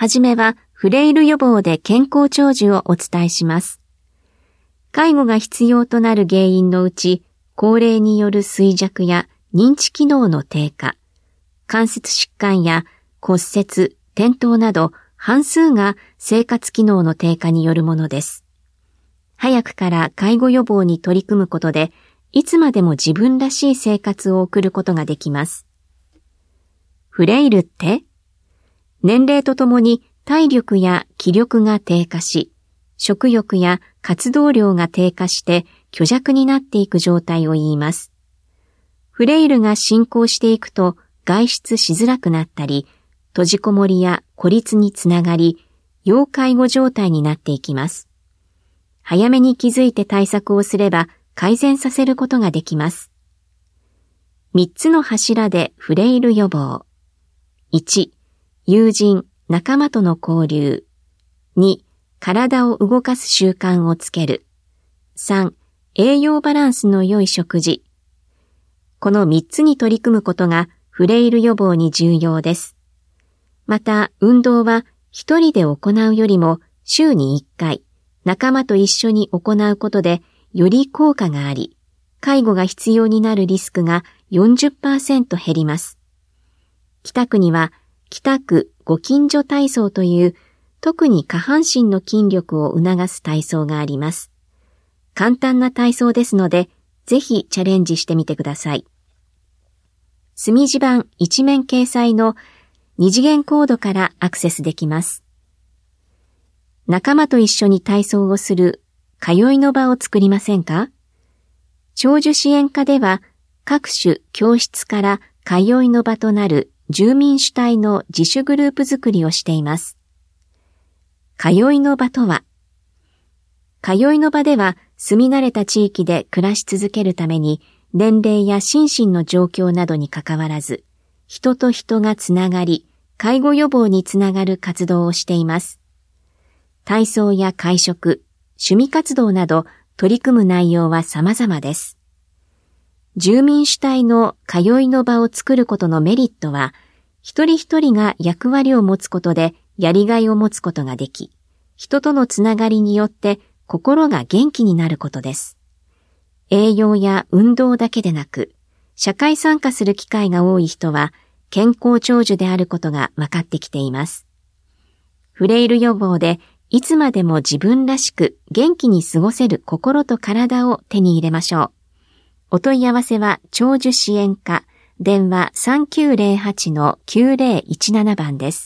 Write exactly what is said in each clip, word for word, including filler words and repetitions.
はじめはフレイル予防で健康長寿をお伝えします。介護が必要となる原因のうち、高齢による衰弱や認知機能の低下、関節疾患や骨折、転倒など半数が生活機能の低下によるものです。早くから介護予防に取り組むことで、いつまでも自分らしい生活を送ることができます。フレイルって？年齢とともに体力や気力が低下し、食欲や活動量が低下して虚弱になっていく状態を言います。フレイルが進行していくと外出しづらくなったり、閉じこもりや孤立につながり、要介護状態になっていきます。早めに気づいて対策をすれば改善させることができます。三つの柱でフレイル予防。いち、友人、仲間との交流。に、体を動かす習慣をつける。さん、栄養バランスの良い食事。この三つに取り組むことがフレイル予防に重要です。また、運動は一人で行うよりも週にいっかい、仲間と一緒に行うことでより効果があり、介護が必要になるリスクが よんじゅっパーセント 減ります。北区には北区ご近所体操という特に下半身の筋力を促す体操があります。簡単な体操ですので、ぜひチャレンジしてみてください。墨字盤一面掲載の二次元コードからアクセスできます。仲間と一緒に体操をする通いの場を作りませんか？長寿支援課では各種教室から通いの場となる住民主体の自主グループ作りをしています。通いの場とは、通いの場では住み慣れた地域で暮らし続けるために年齢や心身の状況などにかかわらず、人と人がつながり、介護予防につながる活動をしています。体操や会食、趣味活動など取り組む内容は様々です。住民主体の通いの場を作ることのメリットは、一人一人が役割を持つことでやりがいを持つことができ、人とのつながりによって心が元気になることです。栄養や運動だけでなく、社会参加する機会が多い人は健康長寿であることが分かってきています。フレイル予防でいつまでも自分らしく元気に過ごせる心と体を手に入れましょう。お問い合わせは長寿支援課、電話 さんきゅうゼロはちのきゅうゼロいちなな 番です。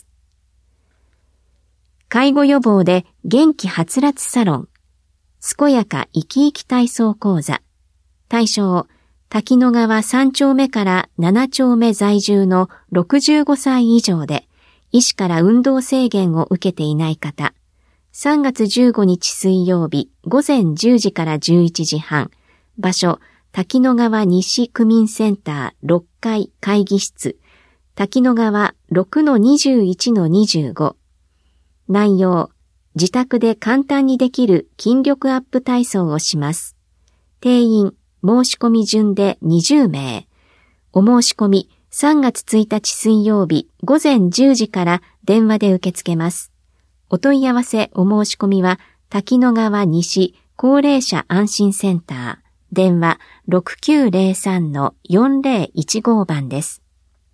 介護予防で元気はつらつサロン、健やか生き生き体操講座。対象、滝野川さん丁目からなな丁目在住のろくじゅうごさい以上で、医師から運動制限を受けていない方。さんがつじゅうごにち水曜日、午前じゅうじからじゅういちじはん。場所、滝野川西区民センターろっかい会議室。滝野川 ろくのにじゅういちのにじゅうご。内容、自宅で簡単にできる筋力アップ体操をします。定員、申し込み順でにじゅうめい。お申し込みさんがつついたち水曜日午前じゅうじから電話で受け付けます。お問い合わせお申し込みは滝野川西高齢者安心センター電話 ろくきゅうゼロさんのよんゼロいちご 番です。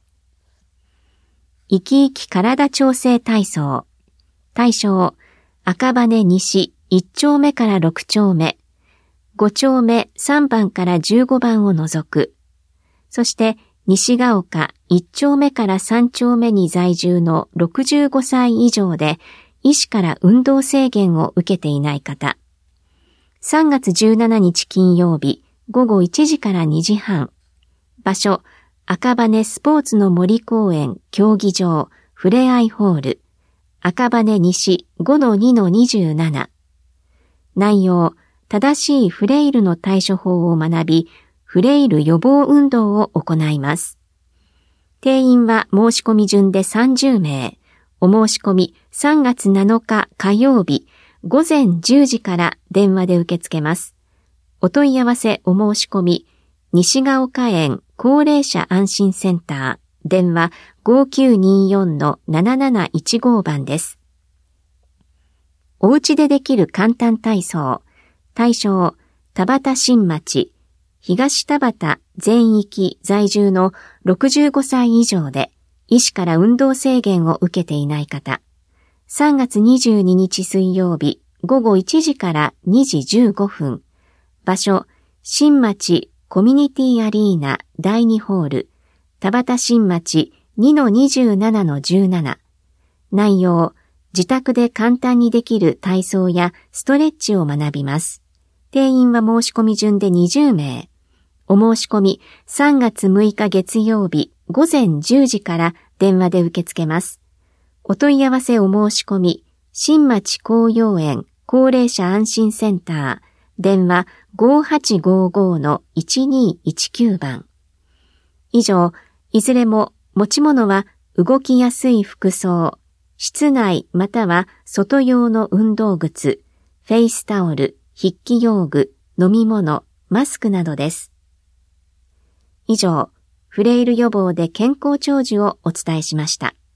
生き生き体調整体操。対象、赤羽西いち丁目からろく丁目、ご丁目さんばんからじゅうごばんを除く。そして西が丘いち丁目からさん丁目に在住のろくじゅうごさい以上で医師から運動制限を受けていない方。さんがつじゅうしちにち金曜日午後いちじからにじはん。場所、赤羽スポーツの森公園競技場ふれあいホール。赤羽西 ごのにのにじゅうなな。内容、正しいフレイルの対処法を学び、フレイル予防運動を行います。定員は申し込み順でさんじゅうめい。お申し込みさんがつなのか火曜日午前じゅうじから電話で受け付けます。お問い合わせお申し込み西が丘園高齢者安心センター電話 ごきゅうによんのなななないちご 番です。 お家でできる簡単体操。対象、田端新町、東田端全域在住のろくじゅうごさい以上で、医師から運動制限を受けていない方。さんがつにじゅうににち水曜日、ごごいちじからにじじゅうごふん。場所、新町コミュニティアリーナだいにホール、田端新町 にのにじゅうななのじゅうなな。内容、自宅で簡単にできる体操やストレッチを学びます。定員は申し込み順でにじゅうめい。お申し込みさんがつむいか月曜日ごぜんじゅうじから電話で受け付けます。お問い合わせお申し込み、新町紅葉園高齢者安心センター、電話 ごーはちごーごーのいちにいちきゅう 番。以上、いずれも持ち物は動きやすい服装、室内または外用の運動靴、フェイスタオル、筆記用具、飲み物、マスクなどです。以上、フレイル予防で健康長寿をお伝えしました。